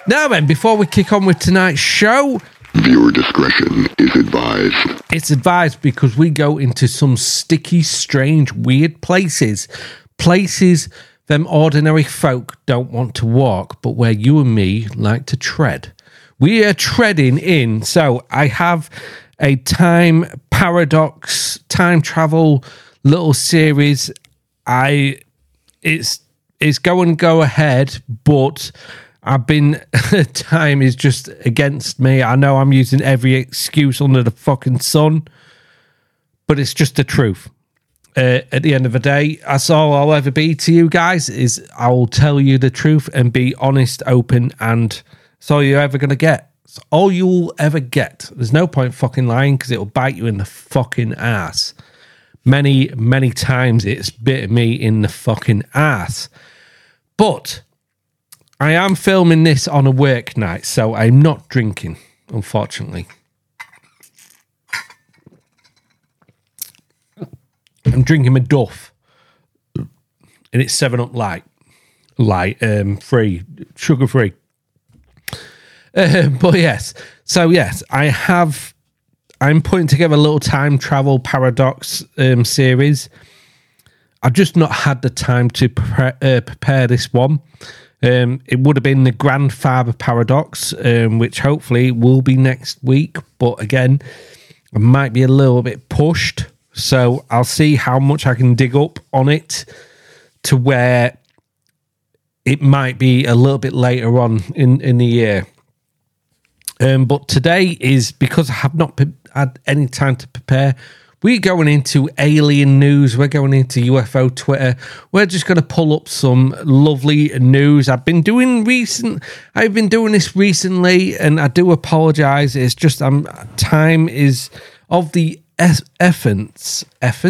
Now then, before we kick on with tonight's show, viewer discretion is advised. It's advised because we go into some sticky, strange, weird places. Places them ordinary folk don't want to walk, but where you and me like to tread. We are treading in. So I have a time paradox, time travel little series. It's going to go ahead, but time is just against me. I know I'm using every excuse under the fucking sun, but it's just the truth. At the end of the day, that's all I'll ever be to you guys, is I will tell you the truth and be honest, open, and it's all you're ever going to get. It's all you'll ever get. There's no point fucking lying because it'll bite you in the fucking ass. Many, many times it's bit me in the fucking ass. But I am filming this on a work night, so I'm not drinking, unfortunately. I'm drinking my Duff, and it's 7-Up light, free, sugar free. But yes, so yes, I'm putting together a little time travel paradox series. I've just not had the time to prepare this one. It would have been the grandfather paradox, which hopefully will be next week. But again, I might be a little bit pushed. So I'll see how much I can dig up on it to where it might be a little bit later on in the year. But today is, because I have not had any time to prepare, we're going into alien news. We're going into UFO Twitter. We're just going to pull up some lovely news. I've been doing this recently, and I do apologize. It's just time is of the essence.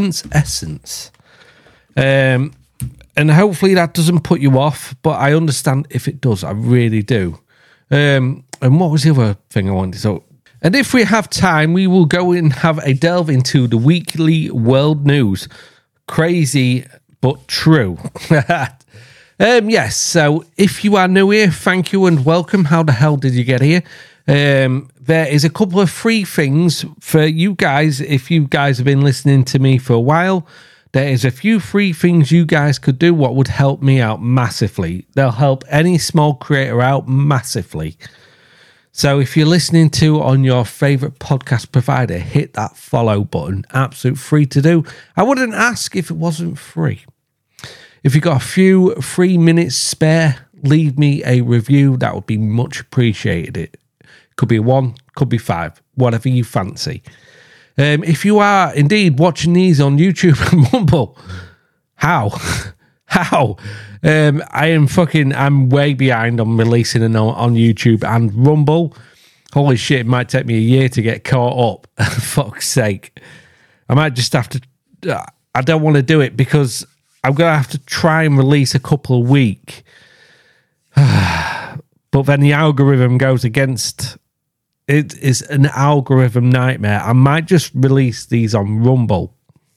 And hopefully that doesn't put you off, but I understand if it does. I really do. And what was the other thing I wanted to... And if we have time, we will go and have a delve into the weekly world news. Crazy, but true. Yes, so if you are new here, thank you and welcome. How the hell did you get here? There is a couple of free things for you guys. If you guys have been listening to me for a while, there is a few free things you guys could do what would help me out massively. They'll help any small creator out massively. So if you're listening to on your favorite podcast provider, hit that follow button. Absolute free to do. I wouldn't ask if it wasn't free. If you got a few free minutes spare, leave me a review. That would be much appreciated. Could be 1, could be 5, whatever you fancy. If you are indeed watching these on YouTube and Rumble, how? I'm way behind on releasing them on YouTube and Rumble. Holy shit, it might take me a year to get caught up. Fuck's sake. I might just have to... I don't want to do it because I'm going to have to try and release a couple a week. But then the algorithm goes against... It is an algorithm nightmare. I might just release these on Rumble.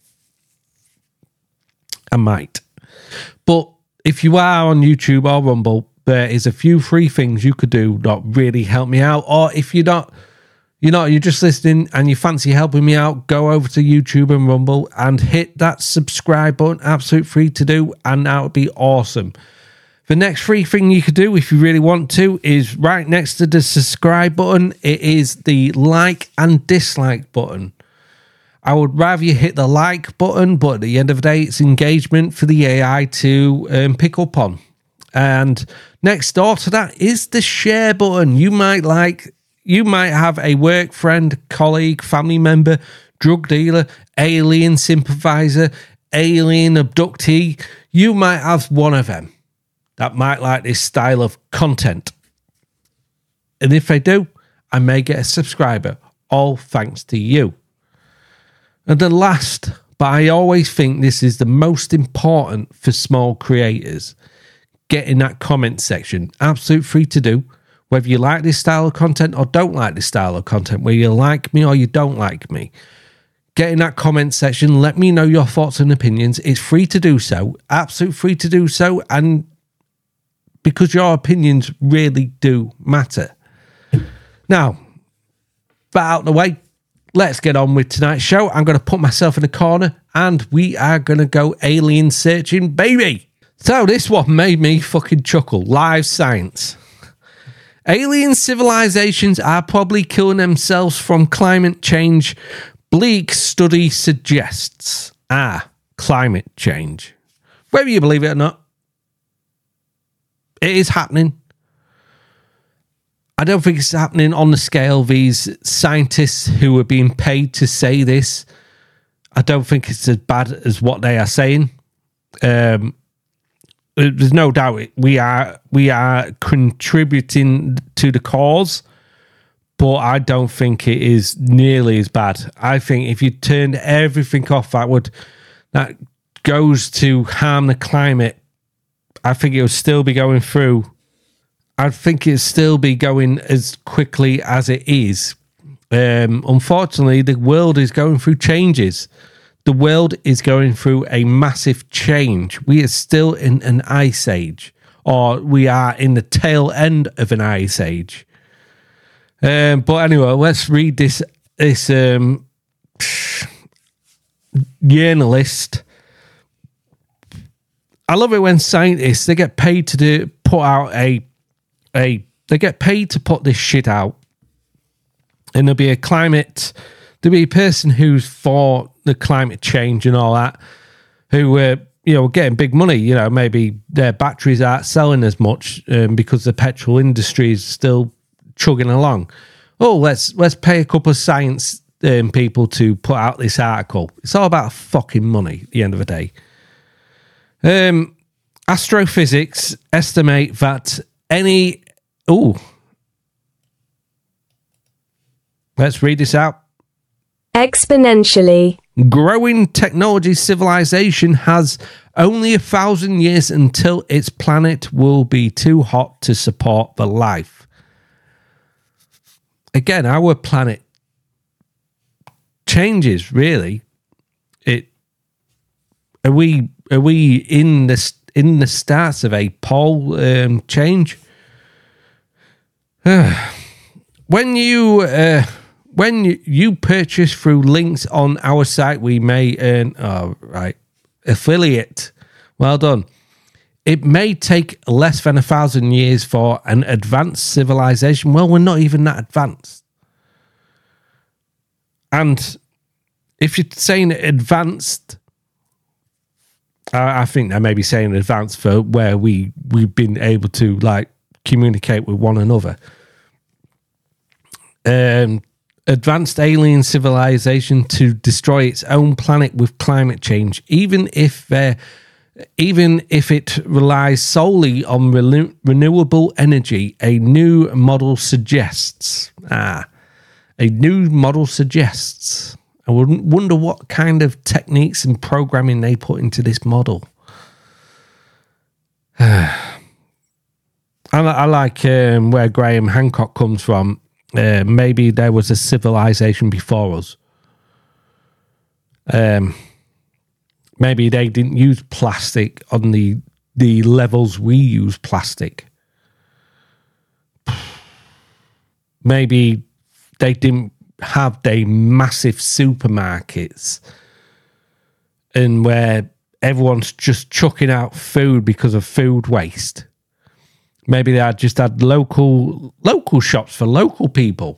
I might. But if you are on YouTube or Rumble, there is a few free things you could do that really help me out. Or if you're just listening and you fancy helping me out, go over to YouTube and Rumble and hit that subscribe button. Absolute free to do, and that would be awesome. The next free thing you could do, if you really want to, is right next to the subscribe button. It is the like and dislike button. I would rather you hit the like button, but at the end of the day, it's engagement for the AI to pick up on. And next door to that is the share button. You might have a work friend, colleague, family member, drug dealer, alien sympathizer, alien abductee. You might have one of them that might like this style of content. And if they do, I may get a subscriber, all thanks to you. And the last, but I always think this is the most important for small creators, get in that comment section. Absolute free to do, whether you like this style of content or don't like this style of content, whether you like me or you don't like me. Get in that comment section, let me know your thoughts and opinions. It's free to do so, absolute free to do so, and because your opinions really do matter. Now, that out of the way, let's get on with tonight's show. I'm going to put myself in a corner and we are going to go alien searching, baby. So this one made me fucking chuckle. Live science. Alien civilizations are probably killing themselves from climate change. Bleak study suggests. Climate change. Whether you believe it or not, it is happening. I don't think it's happening on the scale these scientists who are being paid to say this. I don't think it's as bad as what they are saying. There's no doubt we are contributing to the cause, but I don't think it is nearly as bad. I think if you turned everything off that goes to harm the climate, I think it would still be going through. I think it'd still be going as quickly as it is. Unfortunately, the world is going through changes. The world is going through a massive change. We are still in an ice age, or we are in the tail end of an ice age. But anyway, let's read this journalist. I love it when scientists, they get paid to put out they get paid to put this shit out, and there'll be a person who's for the climate change and all that, who getting big money. Maybe their batteries aren't selling as much because the petrol industry is still chugging along. Oh, let's pay a couple of science people to put out this article. It's all about fucking money at the end of the day. Astrophysics estimate that let's read this out. Exponentially growing technology civilization has only 1,000 years until its planet will be too hot to support the life. Again, our planet changes, really. Are we in the start of a pole change? When you purchase through links on our site, we may earn affiliate. Well done. It may take less than 1,000 years for an advanced civilization. Well, we're not even that advanced. And if you're saying advanced, I think they may be saying advanced for where we've been able to communicate with one another. Advanced alien civilization to destroy its own planet with climate change, even if it relies solely on renewable energy. A new model suggests. I wonder what kind of techniques and programming they put into this model. I like where Graham Hancock comes from. Maybe there was a civilization before us. Maybe they didn't use plastic on the levels we use plastic. Maybe they didn't have the massive supermarkets and where everyone's just chucking out food because of food waste. Maybe they just had local shops for local people,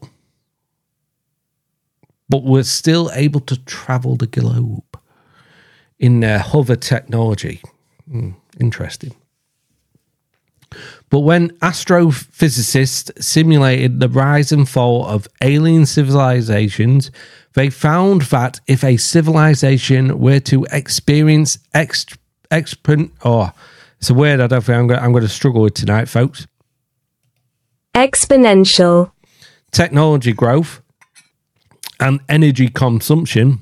but were still able to travel the globe in their hover technology. Interesting. But when astrophysicists simulated the rise and fall of alien civilizations, they found that if a civilization were to experience it's a word I don't think I'm going to struggle with tonight, folks. Exponential technology growth and energy consumption.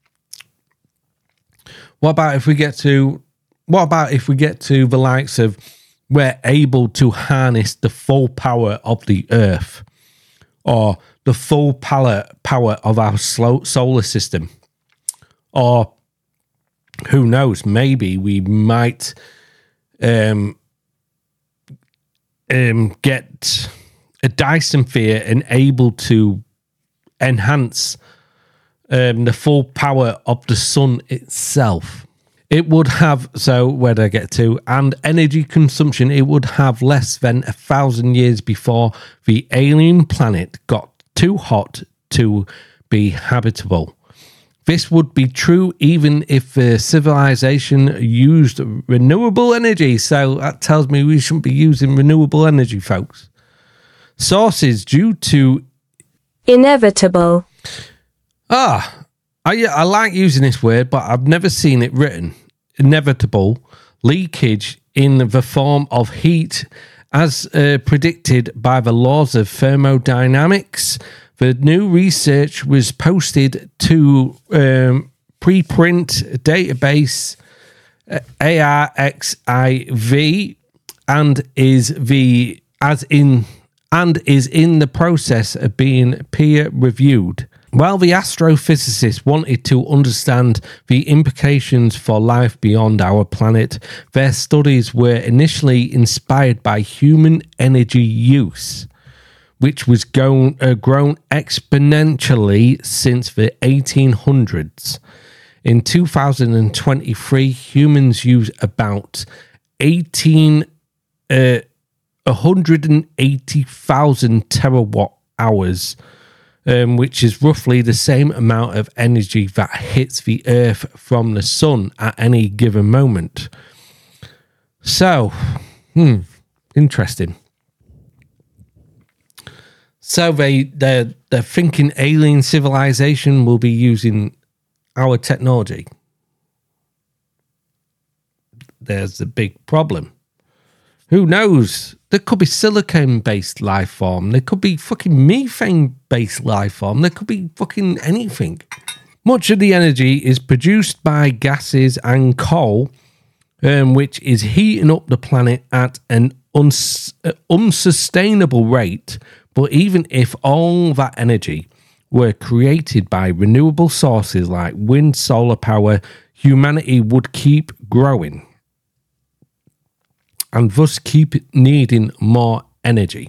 What about if we get to the likes of we're able to harness the full power of the Earth or the full power of our solar system? Or who knows, maybe we might get a Dyson sphere and able to enhance the full power of the sun itself. It would have, so where did I get to? And energy consumption, it would have less than 1,000 years before the alien planet got too hot to be habitable. This would be true even if the civilization used renewable energy. So that tells me we shouldn't be using renewable energy, folks. Sources due to inevitable. I like using this word, but I've never seen it written. Inevitable leakage in the form of heat as predicted by the laws of thermodynamics. The new research was posted to preprint database ARXIV and is in the process of being peer reviewed. While the astrophysicists wanted to understand the implications for life beyond our planet, their studies were initially inspired by human energy use, which was grown exponentially since the 1800s. In 2023, humans use about 180,000 terawatt hours, which is roughly the same amount of energy that hits the Earth from the sun at any given moment. So, interesting. So they're thinking alien civilization will be using our technology. There's the big problem. Who knows? There could be silicon-based life form. There could be fucking methane-based life form. There could be fucking anything. Much of the energy is produced by gases and coal, which is heating up the planet at an unsustainable rate. But even if all that energy were created by renewable sources like wind, solar power, humanity would keep growing and thus keep needing more energy.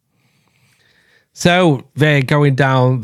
So they're going down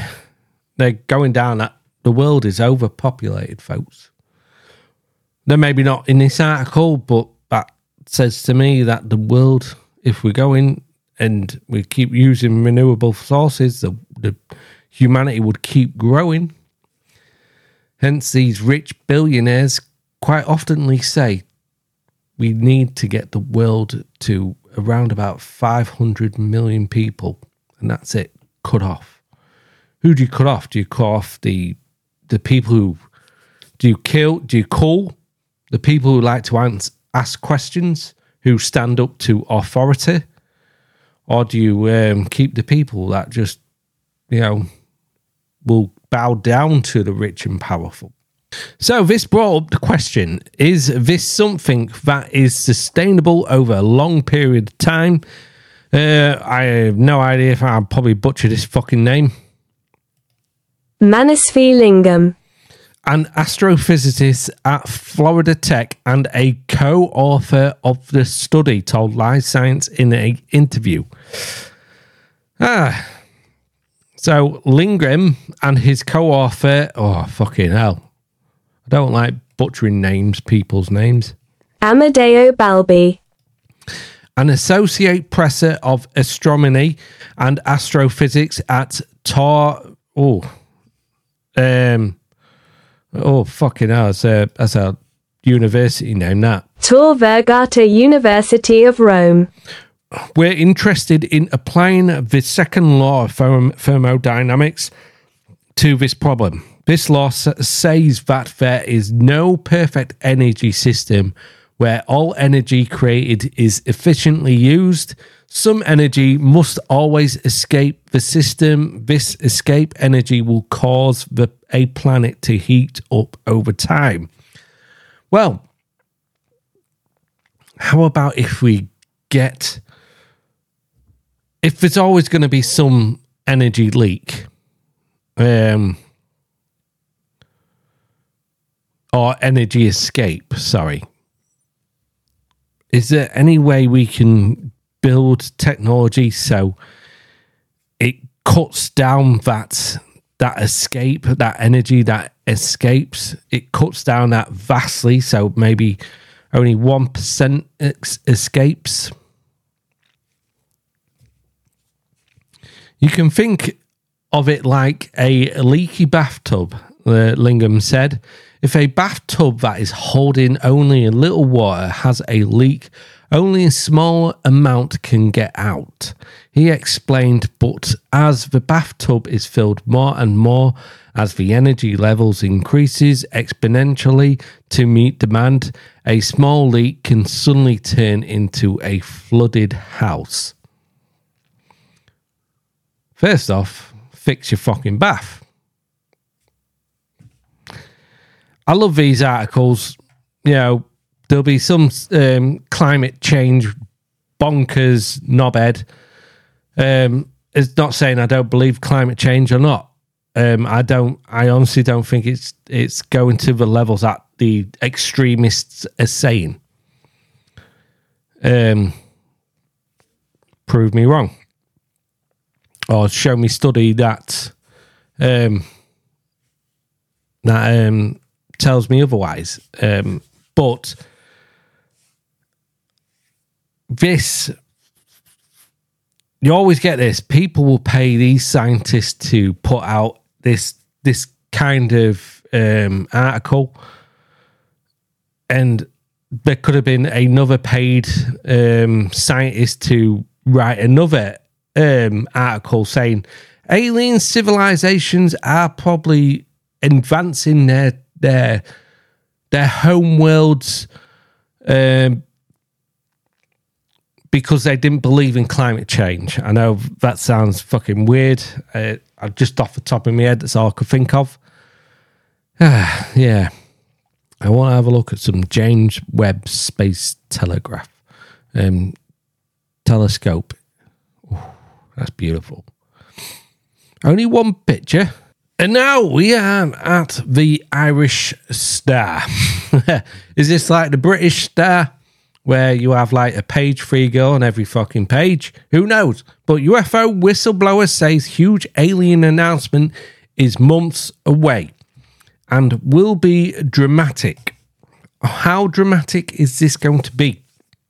that the world is overpopulated, folks. They're maybe not in this article, but that says to me that the world, if we go in and we keep using renewable sources, the humanity would keep growing. Hence, these rich billionaires quite oftenly say we need to get the world to around about 500 million people, and that's it, cut off. Who do you cut off? Do you cut off the people who do you call the people who like to ask questions, who stand up to authority? Or do you keep the people that just, will bow down to the rich and powerful? So this brought up the question, is this something that is sustainable over a long period of time? I have no idea if I'll probably butcher this fucking name. Manasvi Lingam. An astrophysicist at Florida Tech and a co-author of the study told Live Science in an interview. So Lindgren and his co-author, fucking hell. I don't like butchering people's names. Amadeo Balbi. An associate professor of astronomy and astrophysics at fucking hell, that's a university name, that. Tor Vergata University of Rome. We're interested in applying the second law of thermodynamics to this problem. This law says that there is no perfect energy system where all energy created is efficiently used. Some energy must always escape the system. This escape energy will cause a planet to heat up over time. Well, how about if there's always going to be some energy leak, or energy escape, sorry. Is there any way we can build technology so it cuts down that escape, that energy that escapes. It cuts down that vastly, so maybe only 1% escapes. You can think of it like a leaky bathtub, Lingham said. If a bathtub that is holding only a little water has a leak, only a small amount can get out. He explained, but as the bathtub is filled more and more, as the energy levels increases exponentially to meet demand, a small leak can suddenly turn into a flooded house. First off, fix your fucking bath. I love these articles. You know, there'll be some climate change bonkers knobhead. It's not saying I don't believe climate change or not. I honestly don't think it's going to the levels that the extremists are saying. Prove me wrong. Or show me study that tells me otherwise. But this, you always get this. People will pay these scientists to put out this kind of article, and there could have been another paid scientist to write another article saying alien civilizations are probably advancing their home worlds because they didn't believe in climate change. I know that sounds fucking weird. Just off the top of my head, that's all I could think of. Yeah. I want to have a look at some James Webb Space Telescope. Ooh, that's beautiful. Only one picture. And now we are at the Irish Star. Is this like the British Star, where you have like a page free girl on every fucking page? Who knows? But UFO whistleblower says huge alien announcement is months away and will be dramatic. How dramatic is this going to be?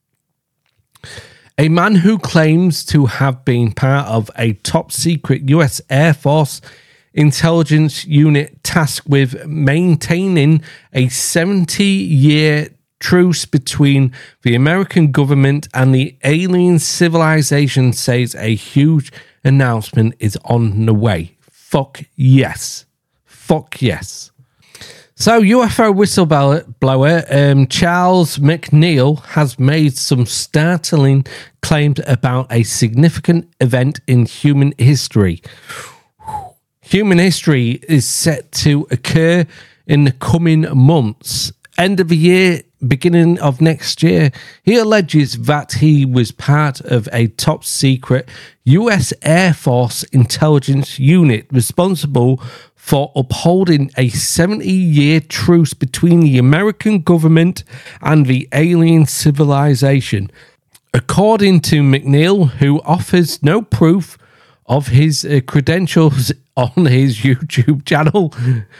A man who claims to have been part of a top secret US Air Force intelligence unit tasked with maintaining a 70-year truce between the American government and the alien civilization says a huge announcement is on the way. Fuck yes. Fuck yes. So UFO whistleblower Charles McNeil has made some startling claims about a significant event in human history. Human history is set to occur in the coming months. End of the year, beginning of next year. He alleges that he was part of a top secret US Air Force intelligence unit responsible for upholding a 70-year truce between the American government and the alien civilization. According to McNeil, who offers no proof of his credentials on his YouTube channel,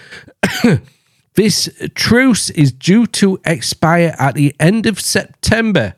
this truce is due to expire at the end of September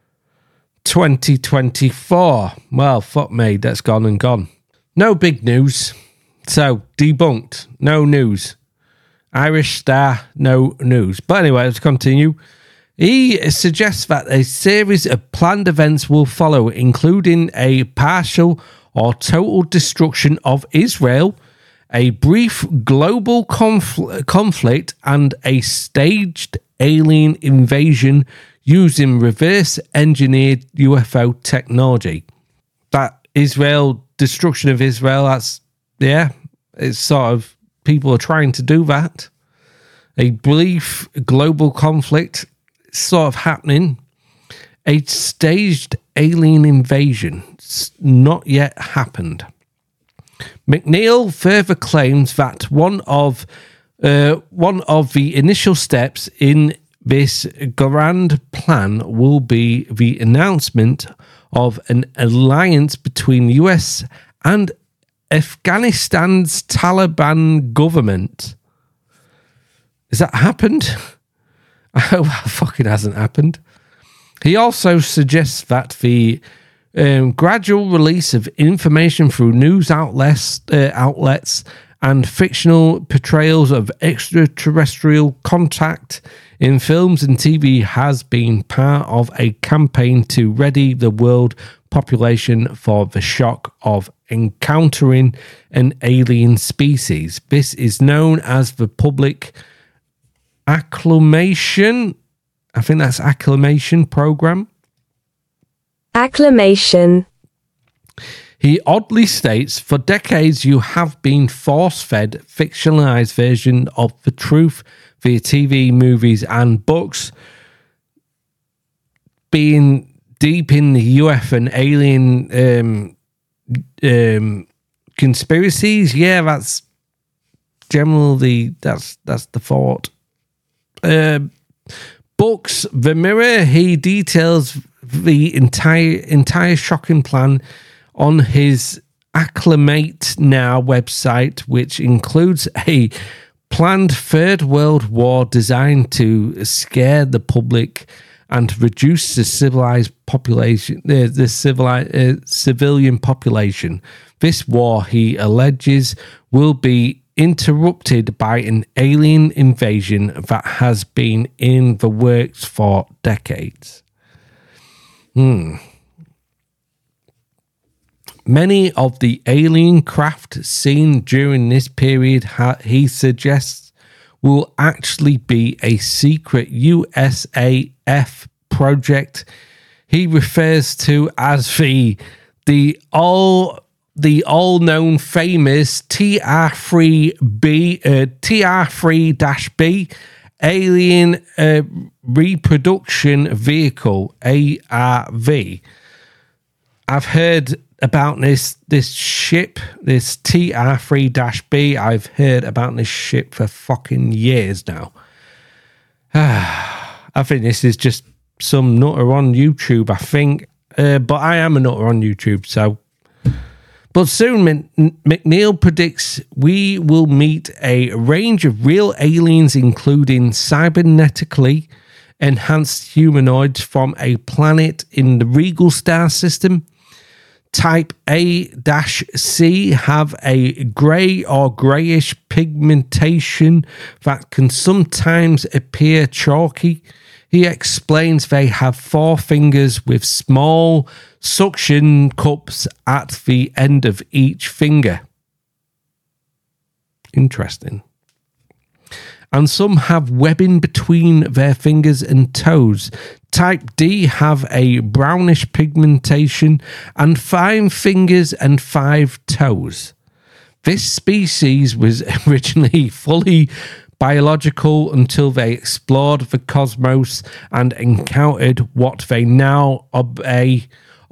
2024. Well, fuck me, that's gone and gone. No big news. So, debunked. No news. Irish Star, no news. But anyway, let's continue. He suggests that a series of planned events will follow, including a partial or total destruction of Israel, a brief global conflict, and a staged alien invasion using reverse-engineered UFO technology. That Israel, destruction of Israel, that's, yeah, it's sort of, people are trying to do that. A brief global conflict sort of happening. A staged alien invasion, not yet happened. McNeil further claims that one of the initial steps in this grand plan will be the announcement of an alliance between the US and Afghanistan's Taliban government. Has that happened? I hope that fucking hasn't happened. He also suggests that the gradual release of information through news outlets and fictional portrayals of extraterrestrial contact in films and TV has been part of a campaign to ready the world population for the shock of encountering an alien species. This is known as the public acclamation. I think that's acclamation program. Acclamation. He oddly states, for decades you have been force-fed fictionalized version of the truth via TV, movies and books. Being deep in the UFO and alien conspiracies, yeah, that's generally that's the thought. Books, The Mirror, he details the entire shocking plan on his Acclimate Now website, which includes a planned Third World War designed to scare the public and reduce the civilized population, civilian population. This war, he alleges, will be interrupted by an alien invasion that has been in the works for decades. Many of the alien craft seen during this period, he suggests, will actually be a secret USAF project he refers to as the all-known famous TR-3B Alien Reproduction Vehicle, ARV. I've heard about this ship, this TR-3B. I've heard about this ship for fucking years now. I think this is just some nutter on YouTube, I think. But I am a nutter on YouTube, so... But soon, McNeil predicts we will meet a range of real aliens, including cybernetically enhanced humanoids from a planet in the Regal star system. Type A-C have a grey or greyish pigmentation that can sometimes appear chalky. He explains they have 4 fingers with small suction cups at the end of each finger. Interesting. And some have webbing between their fingers and toes. Type D have a brownish pigmentation and 5 fingers and 5 toes. This species was originally fully biological until they explored the cosmos and encountered what they now obey,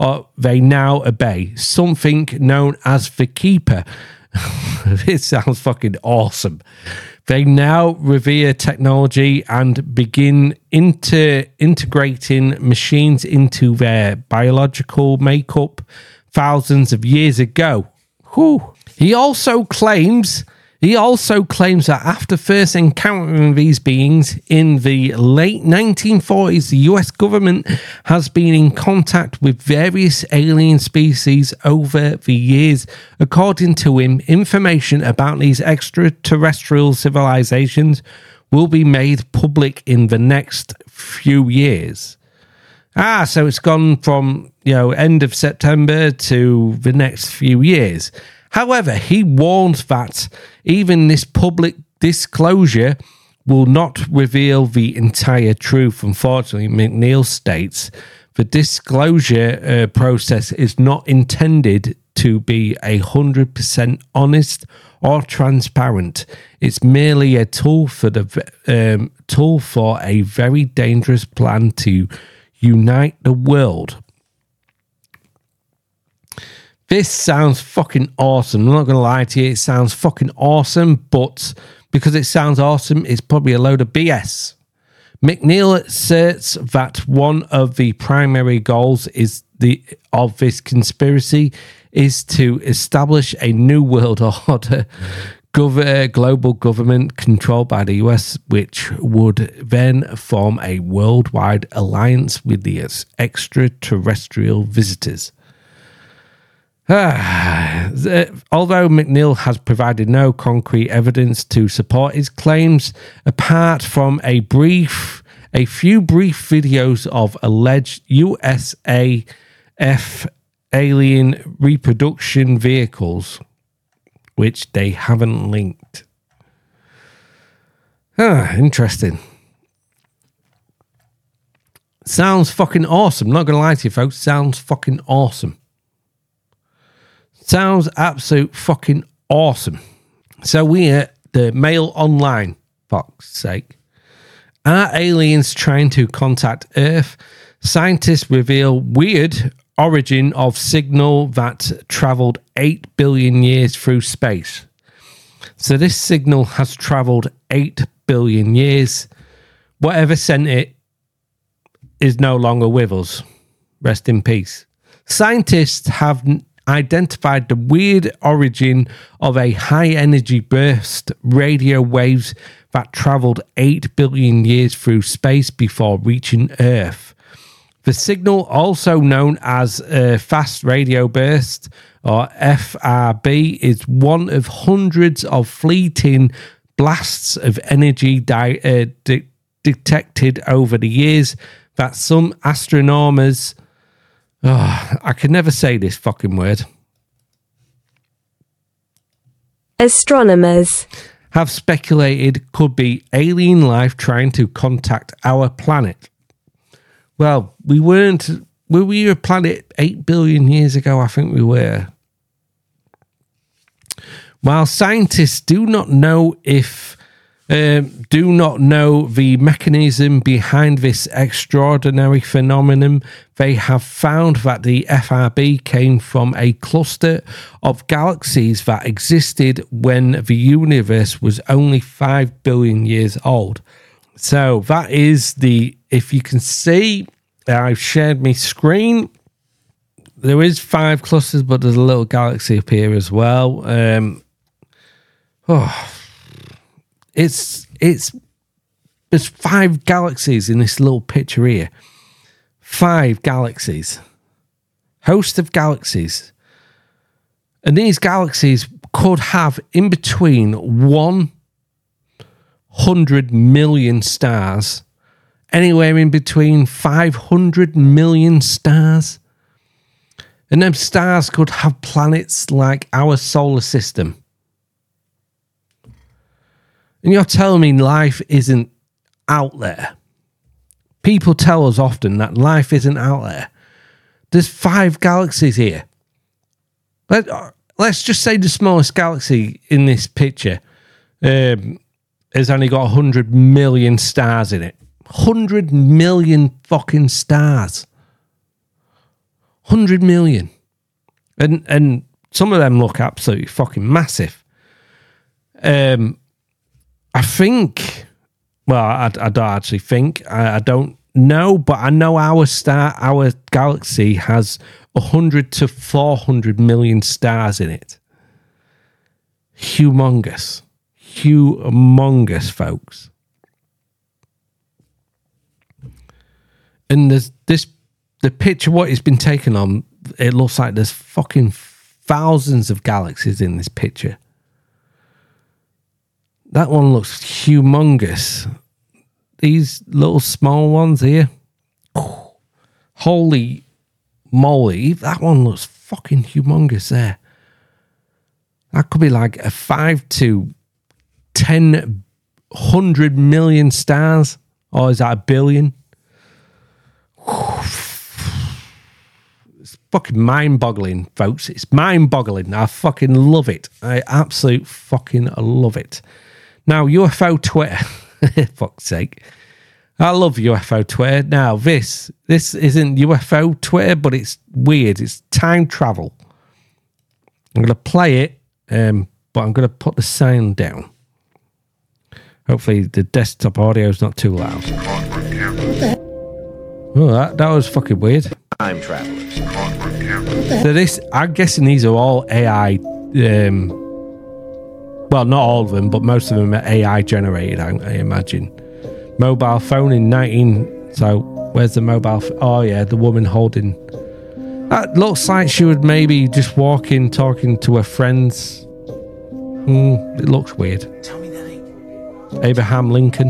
something known as the Keeper. This sounds fucking awesome. They now revere technology and begin integrating machines into their biological makeup thousands of years ago. Whew. He also claims that after first encountering these beings in the late 1940s, the US government has been in contact with various alien species over the years. According to him, information about these extraterrestrial civilizations will be made public in the next few years. So it's gone from, end of September to the next few years. However, he warns that even this public disclosure will not reveal the entire truth. Unfortunately, McNeil states the disclosure process is not intended to be 100% honest or transparent. It's merely a tool for a very dangerous plan to unite the world. This sounds fucking awesome. I'm not going to lie to you. It sounds fucking awesome, but because it sounds awesome, it's probably a load of BS. McNeil asserts that one of the primary goals is of this conspiracy is to establish a new world order, global government controlled by the US, which would then form a worldwide alliance with the extraterrestrial visitors. Although McNeil has provided no concrete evidence to support his claims, apart from a few brief videos of alleged USAF alien reproduction vehicles, which they haven't linked. Interesting. Sounds fucking awesome. Not gonna lie to you, folks. Sounds fucking awesome. Sounds absolute fucking awesome. So we at the Mail Online, fuck's sake. Are aliens trying to contact Earth? Scientists reveal weird origin of signal that travelled 8 billion years through space. So this signal has travelled 8 billion years. Whatever sent it is no longer with us. Rest in peace. Scientists have identified the weird origin of a high-energy burst radio waves that travelled 8 billion years through space before reaching Earth. The signal, also known as a fast radio burst, or FRB, is one of hundreds of fleeting blasts of energy detected over the years that some astronomers... I can never say this fucking word. Astronomers have speculated could be alien life trying to contact our planet. Well, were we a planet 8 billion years ago? I think we were. While scientists do not know the mechanism behind this extraordinary phenomenon, they have found that the FRB came from a cluster of galaxies that existed when the universe was only 5 billion years old. So that is if you can see, I've shared my screen. There is 5 clusters, but there's a little galaxy up here as well. There's 5 galaxies in this little picture here. 5 galaxies. Host of galaxies. And these galaxies could have in between 100 million stars. Anywhere in between 500 million stars. And them stars could have planets like our solar system. And you're telling me life isn't out there. People tell us often that life isn't out there. There's 5 galaxies here. Let's just say the smallest galaxy in this picture has only got 100 million stars in it. 100 million fucking stars. 100 million. And some of them look absolutely fucking massive. I think, well, I don't actually think, I don't know, but I know our galaxy has 100 to 400 million stars in it. Humongous. Humongous, folks. And there's the picture, what it's been taken on, it looks like there's fucking thousands of galaxies in this picture. That one looks humongous. These little small ones here. Holy moly. That one looks fucking humongous there. That could be like a 5 to 100 million stars. Or is that a billion? It's fucking mind-boggling, folks. It's mind-boggling. I fucking love it. I absolutely fucking love it. Now, UFO Twitter. Fuck's sake. I love UFO Twitter. Now, this isn't UFO Twitter, but it's weird. It's time travel. I'm going to play it, but I'm going to put the sound down. Hopefully, the desktop audio is not too loud. Oh, that was fucking weird. time travelers. So this, I'm guessing these are all AI. Well, not all of them, but most of them are AI generated, I imagine. Mobile phone in 19... So, where's the mobile... Oh, yeah, the woman holding... That looks like she would maybe just walk in talking to her friends. It looks weird. Tell me that ain't... Abraham Lincoln.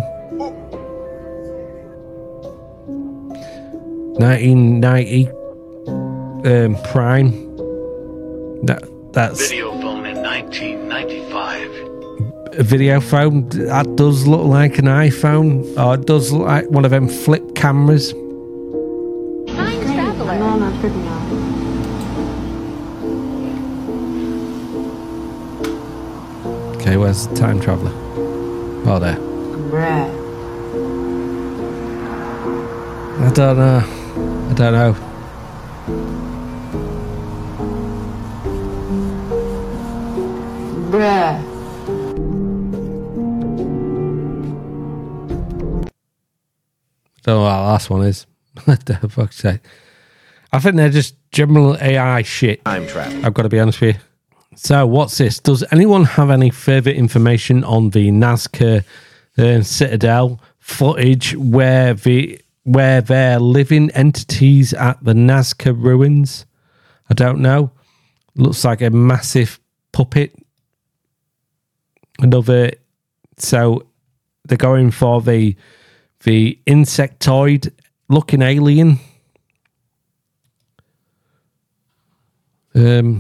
1990. Prime. That's... Video phone in 1995. A video phone. That does look like an iPhone. Or it does look like one of them flip cameras. Time traveler. No, not tripping out. Okay, where's the time traveler? Oh, there. Bruh. I don't know. Bruh. Don't know what the last one is. What the fuck's sake? I think they're just general AI shit. Time travel. I've got to be honest with you. So, what's this? Does anyone have any further information on the Nazca Citadel footage where they're living entities at the Nazca ruins? I don't know. Looks like a massive puppet. So they're going for the insectoid looking alien. Don't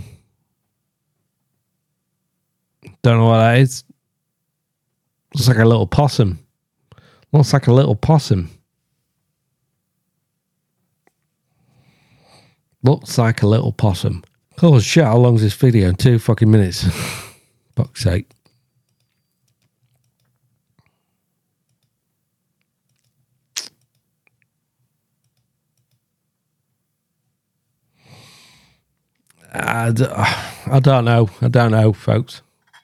know what that is. Looks like a little possum. Oh shit, how long is this video? 2 fucking minutes. Fuck's sake. I don't know, folks.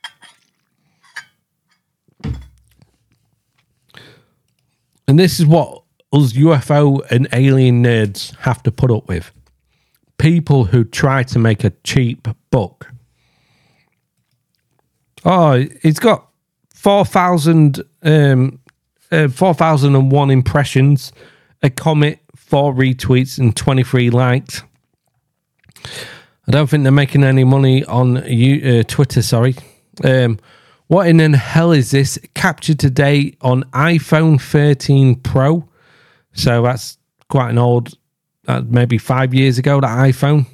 And this is what us UFO and alien nerds have to put up with. People who try to make a cheap buck. Oh, it's got 4,001 impressions, a comment, 4 retweets, and 23 likes. I don't think they're making any money on Twitter, sorry. What in the hell is this? Captured today on iPhone 13 Pro. So that's quite an old, maybe 5 years ago, that iPhone.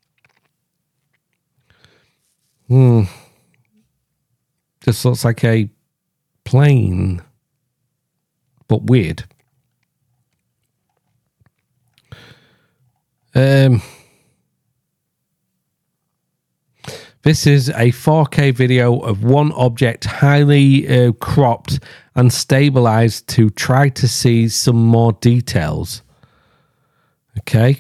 Just looks like a plane, but weird. This is a 4K video of one object highly cropped and stabilized to try to see some more details. Okay.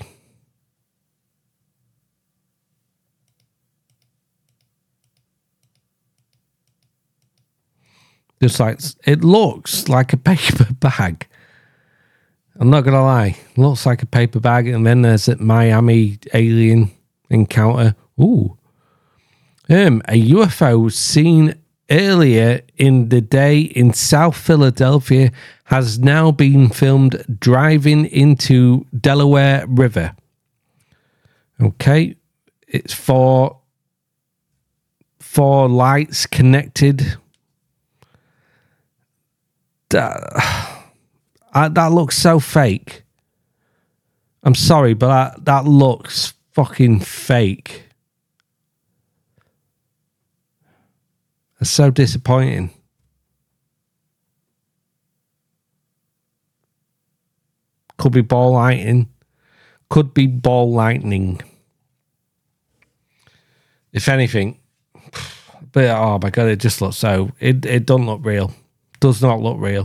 Just like, it looks like a paper bag. I'm not going to lie. It looks like a paper bag. And then there's a Miami alien encounter. Ooh. A UFO seen earlier in the day in South Philadelphia has now been filmed driving into Delaware River. Okay. It's four lights connected. That looks so fake. I'm sorry, but that looks fucking fake. It's so disappointing. Could be ball lightning. Could be ball lightning. If anything. But oh my god, it just looks so... It doesn't look real. Does not look real.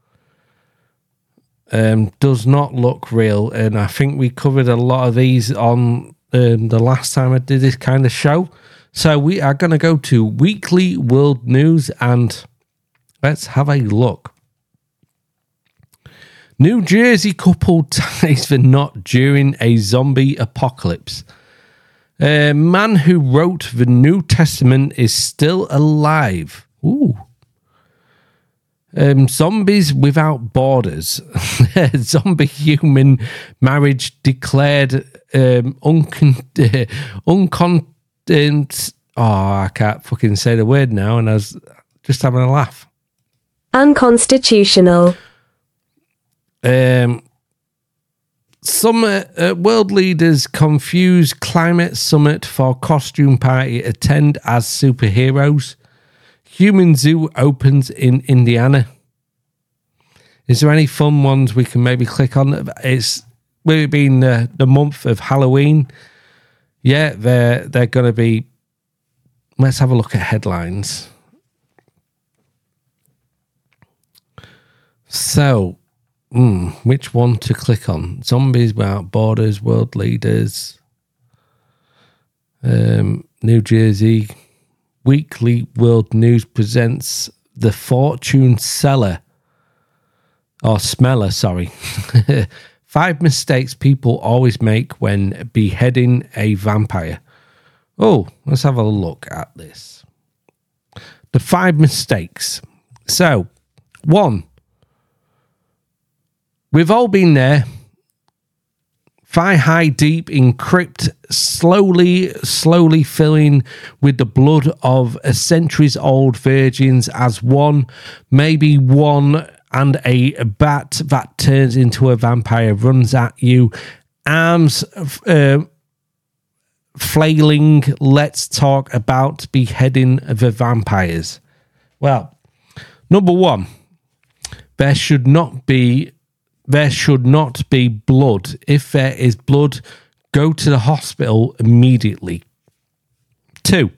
Does not look real. And I think we covered a lot of these on the last time I did this kind of show. So we are going to go to Weekly World News and let's have a look. New Jersey couple ties the knot during a zombie apocalypse. A man who wrote the New Testament is still alive. Ooh. Zombies without borders. Zombie human marriage declared I can't fucking say the word now, and I was just having a laugh. Unconstitutional. Some world leaders confuse climate summit for costume party attend as superheroes. Human zoo opens in Indiana. Is there any fun ones we can maybe click on? It's we've been the month of Halloween. Yeah, they're going to be. Let's have a look at headlines. So, which one to click on? Zombies without borders, world leaders, New Jersey. Weekly World News presents the fortune seller. Or smeller, sorry. 5 mistakes people always make when beheading a vampire. Oh, let's have a look at this. The 5 mistakes. So, 1. We've all been there. Thigh high deep in crypt, slowly filling with the blood of centuries-old virgins as one, maybe one, and a bat that turns into a vampire runs at you, arms flailing. Let's talk about beheading the vampires. Well, number 1, there should not be blood. If there is blood, go to the hospital immediately. 2,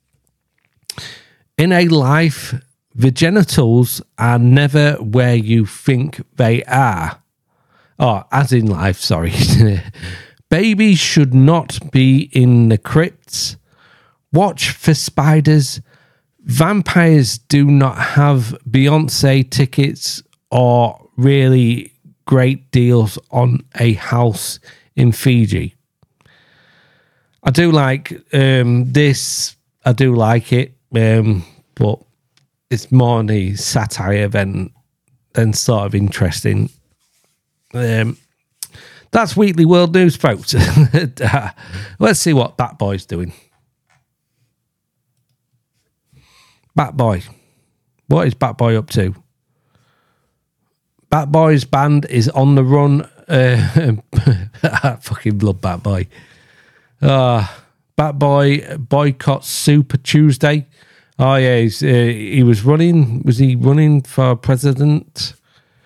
in a life, the genitals are never where you think they are. Oh, as in life, sorry. Babies should not be in the crypts. Watch for spiders. Vampires do not have Beyonce tickets or really great deals on a house in Fiji. I do like this. I do like it, but it's more the satire than sort of interesting. That's Weekly World News, folks. Let's see what Bat Boy's doing. Bat Boy. What is Bat Boy up to? Bat Boy's band is on the run. I fucking love Bat Boy. Bat Boy boycotts Super Tuesday. Oh yeah, he was running. Was he running for president?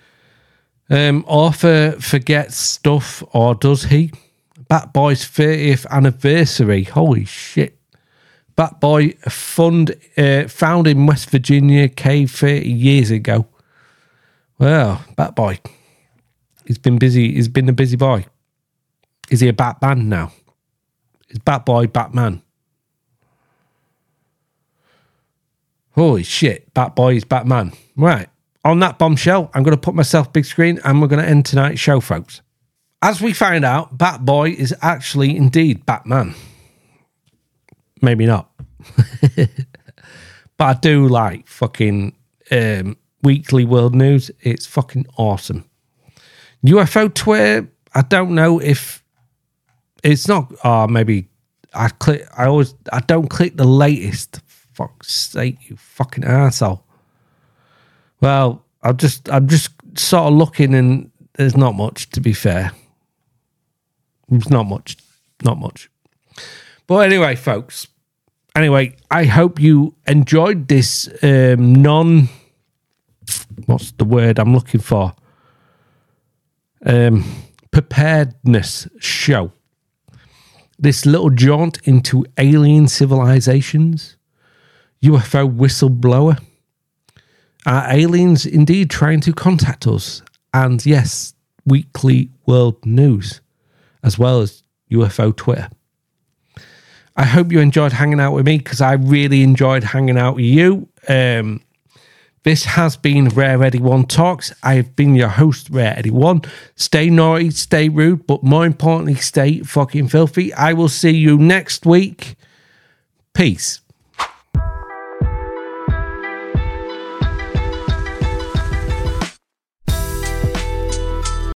Author forgets stuff, or does he? Bat Boy's 30th anniversary. Holy shit! Bat Boy found in West Virginia cave 30 years ago. Well, Bat Boy. He's been busy. He's been a busy boy. Is he a Batman now? Is Bat Boy Batman? Holy shit, Bat Boy is Batman. Right. On that bombshell, I'm going to put myself big screen and we're going to end tonight's show, folks. As we find out, Bat Boy is actually indeed Batman. Maybe not. But I do like fucking Weekly World News. It's fucking awesome. UFO Twitter, I don't know if it's not, maybe I don't click the latest. Fuck's sake, you fucking arsehole. Well, I'm just sort of looking and there's not much, to be fair. There's not much. But anyway, folks. Anyway, I hope you enjoyed this what's the word I'm looking for? Preparedness show. This little jaunt into alien civilizations. UFO whistleblower. Are aliens indeed trying to contact us? And yes, Weekly World News, as well as UFO Twitter. I hope you enjoyed hanging out with me, because I really enjoyed hanging out with you. This has been Rare Eddie One Talks. I have been your host, Rare Eddie One. Stay naughty, stay rude, but more importantly, stay fucking filthy. I will see you next week. Peace.